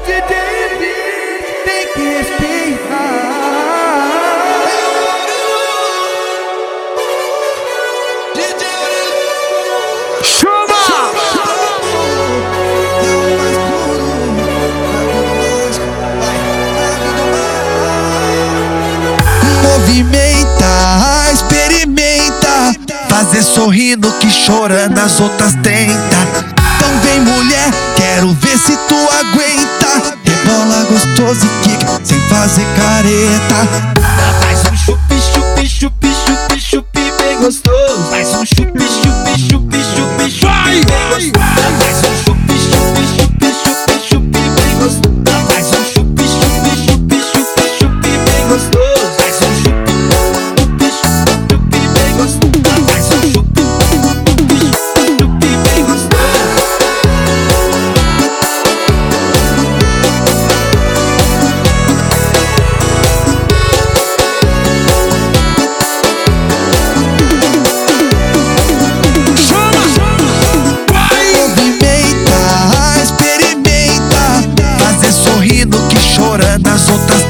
DJ tem que respeitar. Movimenta, experimenta, fazer sorrindo que chorando as outras tenta. Então vem mulher, quero ver se tu aguenta. Rebola gostoso e quica, sem fazer careta. Faz um chupi, chupi, chupi, chupi, chupi bem gostoso. Faz um chupi, chupi, chupi, chupi, chupi bem gostoso. Faz um chupi, chupi, chupi, chupi, chupi bem gostoso. Faz um chupi, chupi, chupi, chupi, chupi bem gostoso. Faz um chupi, chupi, chupi bem gostoso. Faz um chupi, chupi, chupi bem gostoso. Movimenta, experimenta, fazer sorrindo que chorando as outras